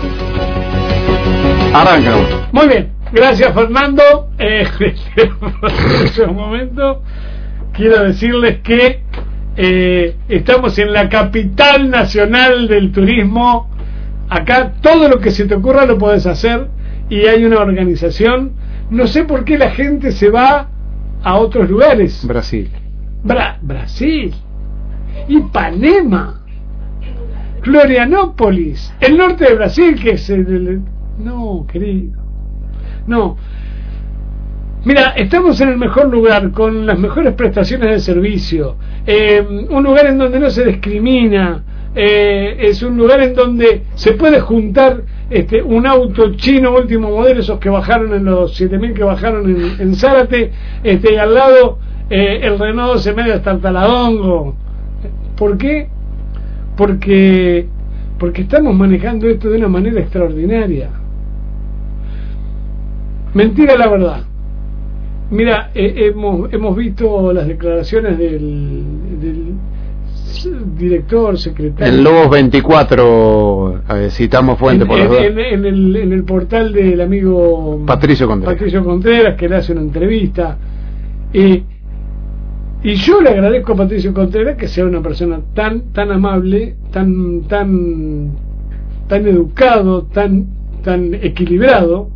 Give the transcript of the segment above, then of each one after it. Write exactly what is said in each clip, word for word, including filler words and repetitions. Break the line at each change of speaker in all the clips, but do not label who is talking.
Arranca.
Muy bien, gracias Fernando. Eh, en un momento quiero decirles que eh, estamos en la capital nacional del turismo. Acá todo lo que se te ocurra lo podés hacer y hay una organización. No sé por qué la gente se va a otros lugares.
Brasil.
Bra Brasil. Ipanema. Florianópolis. El norte de Brasil, que es el... el no, querido. No. Mira, estamos en el mejor lugar, con las mejores prestaciones de servicio. Eh, un lugar en donde no se discrimina. Eh, es un lugar en donde se puede juntar este, un auto chino último modelo, esos que bajaron en los siete mil que bajaron en, en Zárate, este, y al lado eh, el Renault doce medio hasta el Taladongo. ¿Por qué? Porque, porque estamos manejando esto de una manera extraordinaria. Mentira la verdad. Mira, eh, hemos, hemos visto las declaraciones del, del director, secretario.
En Lobos veinticuatro, eh, citamos fuente
en,
por los
en,
dos.
En, en, el, en el portal del amigo
Patricio Contreras.
Patricio Contreras, que le hace una entrevista. Eh, y yo le agradezco a Patricio Contreras que sea una persona tan tan amable, tan tan tan educado, tan tan equilibrado,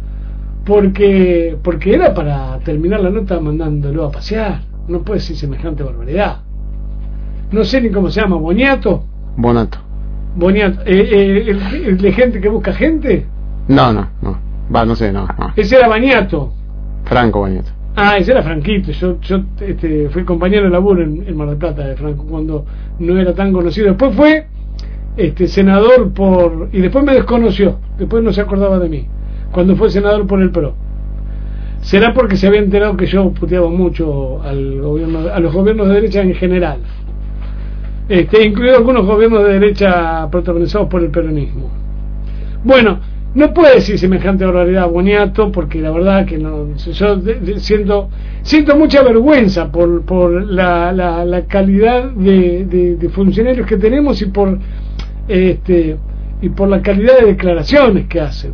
porque porque era para terminar la nota mandándolo a pasear. No puede ser semejante barbaridad. No sé ni cómo se llama, Boniato.
Bonato.
Boniato, eh, eh, el, el de gente que busca gente.
No, no, no. Va, no sé, no, no.
Ese era Boniato.
Franco Boniato.
Ah, ese era Franquito. Yo, yo este, fui compañero de laburo en, en Mar del Plata de Franco cuando no era tan conocido. Después fue este senador por... y después me desconoció. Después no se acordaba de mí. Cuando fue senador por el P R O. Será porque se había enterado que yo puteaba mucho al gobierno, a los gobiernos de derecha en general. Este, incluido algunos gobiernos de derecha protagonizados por el peronismo. Bueno, no puede decir semejante barbaridad a Boniato, porque la verdad que no, yo de, de, siento siento mucha vergüenza por por la, la, la calidad de, de, de funcionarios que tenemos y por este y por la calidad de declaraciones que hacen.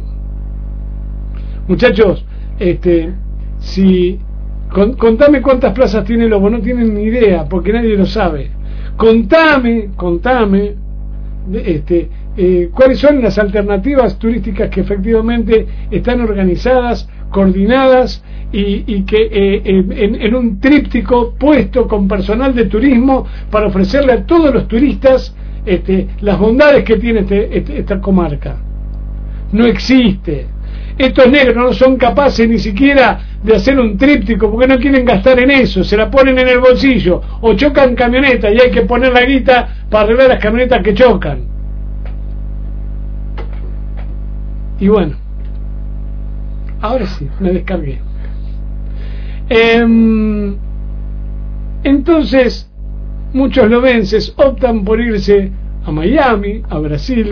Muchachos, este si con, contame cuántas plazas tiene Lobo, no tienen ni idea, porque nadie lo sabe. Contame, contame, este, eh, cuáles son las alternativas turísticas que efectivamente están organizadas, coordinadas y, y que eh, en, en un tríptico puesto con personal de turismo para ofrecerle a todos los turistas este, las bondades que tiene este, este, esta comarca. No existe. Estos negros no son capaces ni siquiera de hacer un tríptico porque no quieren gastar en eso, se la ponen en el bolsillo o chocan camionetas y hay que poner la guita para arreglar las camionetas que chocan. Y bueno, ahora sí, me descargué. Eh, entonces, muchos lobenses optan por irse a Miami, a Brasil,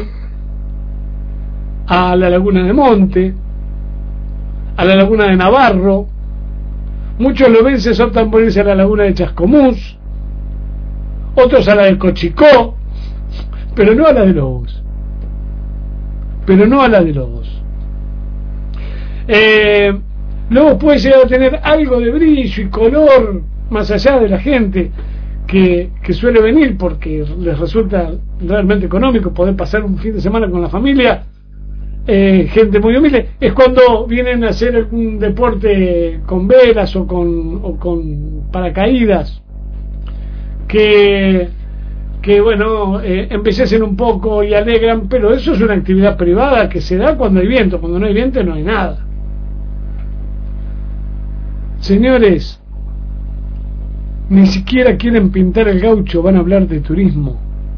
a la Laguna de Monte, a la Laguna de Navarro. Muchos lobenses optan por irse a la Laguna de Chascomús, otros a la de Cochicó, pero no a la de Lobos. Pero no a la de Lobos. Eh, Lobos puede llegar a tener algo de brillo y color más allá de la gente que, que suele venir porque les resulta realmente económico poder pasar un fin de semana con la familia. Eh, gente muy humilde, es cuando vienen a hacer algún deporte con velas o con, o con paracaídas que que bueno, eh, embellecen un poco y alegran, pero eso es una actividad privada que se da cuando hay viento. Cuando no hay viento no hay nada. Señores, ni siquiera quieren pintar el gaucho, van a hablar de turismo.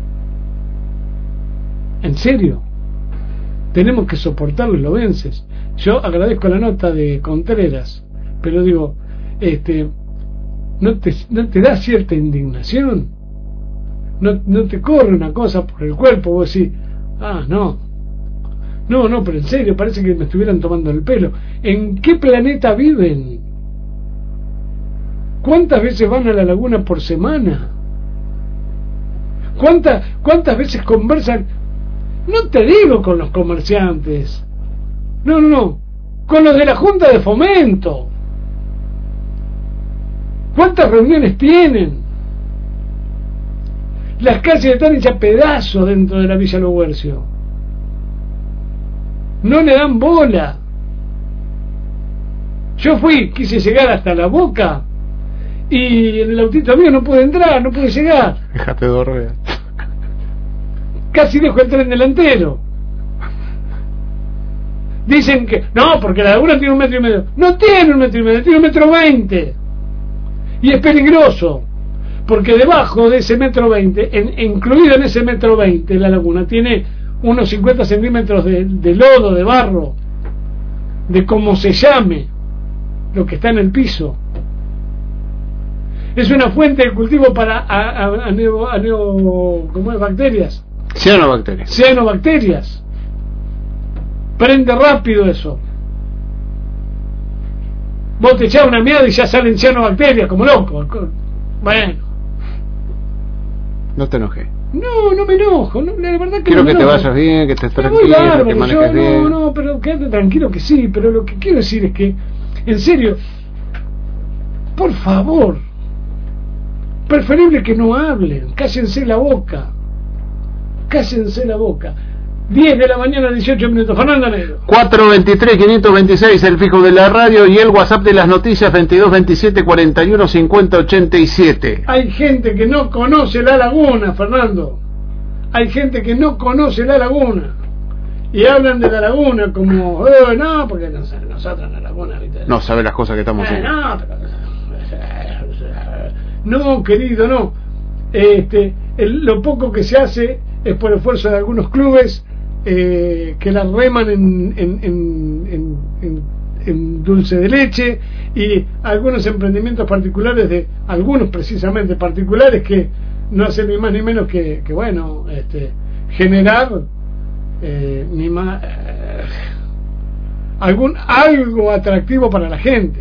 ¿En serio? Tenemos que soportar los lobenses. Yo agradezco la nota de Contreras, pero digo, este, ¿no te, no te da cierta indignación? ¿No, no te corre una cosa por el cuerpo? Vos decís, ah, no, no, no, pero en serio, parece que me estuvieran tomando el pelo. ¿En qué planeta viven? ¿Cuántas veces van a la laguna por semana? ¿Cuántas, cuántas veces conversan? No te digo con los comerciantes, no, no, no, con los de la Junta de Fomento. ¿Cuántas reuniones tienen? Las calles están hechas pedazos dentro de la Villa Los Huercios. No le dan bola. Yo fui, quise llegar hasta la Boca y en el autito mío no pude entrar, no pude llegar.
Déjate dormir.
Casi dejo el tren delantero. Dicen que no, porque la laguna tiene un metro y medio. No tiene un metro y medio, tiene un metro veinte. Y es peligroso, porque debajo de ese metro veinte, en, incluido en ese metro veinte, la laguna tiene unos cincuenta centímetros de, de lodo, de barro, de cómo se llame lo que está en el piso. Es una fuente de cultivo para a, a, a neo, a neo, ¿cómo es? Bacterias.
Cianobacterias.
Cianobacterias. Prende rápido eso. Vos te echás una mierda y ya salen cianobacterias como loco. Bueno.
No te enojes.
No, no me enojo. No, la verdad que
quiero
no
que
me
te
enojo.
vayas bien, que estés
Me voy
tranquilo,
bárbaro,
que
yo,
manejes
no,
bien.
no, pero quédate tranquilo que sí. Pero lo que quiero decir es que, en serio, por favor, preferible que no hablen. Cállense la boca. Cállense la boca. diez de la mañana, dieciocho minutos. Fernando Negro.
cuatro veintitrés, quinientos veintiséis, el fijo de la radio, y el WhatsApp de las noticias veintidós veintisiete cuarenta y uno cincuenta ochenta y siete.
Hay gente que no conoce la laguna, Fernando. Hay gente que no conoce la laguna. Y hablan de la laguna como, eh, no, porque no, nosotros en la laguna, ¿viste?
No sabe las cosas que estamos
Eh,
haciendo.
no, pero, no, querido, no. Este, el, lo poco que se hace es por esfuerzo de algunos clubes eh, que la reman en, en, en, en, en, en dulce de leche, y algunos emprendimientos particulares de algunos precisamente particulares que no hacen ni más ni menos que, que bueno, este, generar eh, ni más eh, algún algo atractivo para la gente.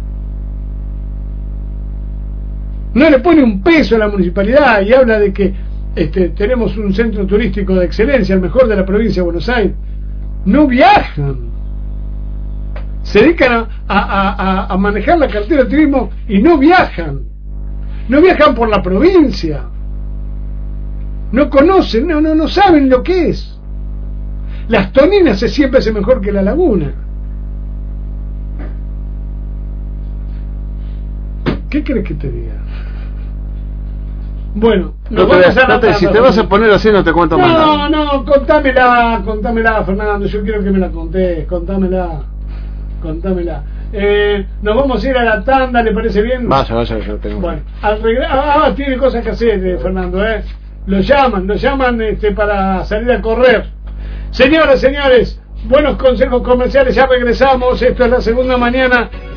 No le pone un peso a la municipalidad y habla de que este, tenemos un centro turístico de excelencia, el mejor de la provincia de Buenos Aires. No viajan, se dedican a, a, a, a manejar la cartera de turismo y no viajan. No viajan por la provincia, no conocen, no, no, no saben lo que es. Las Toninas se siempre hace mejor que la laguna. ¿Qué crees que te diga? Bueno,
no te,
vamos a
no te, si te vas a poner así no te cuento más
No,
nada.
no, contámela, contámela, Fernando, yo quiero que me la contés, contámela, contámela. Eh, nos vamos a ir a la tanda, ¿le parece bien?
Vaya, vaya, yo tengo.
Bueno, al regre- ah, tiene cosas que hacer, eh, Fernando, eh. Lo llaman, lo llaman este, para salir a correr. Señoras, señores, buenos consejos comerciales, ya regresamos, esto es La Segunda Mañana.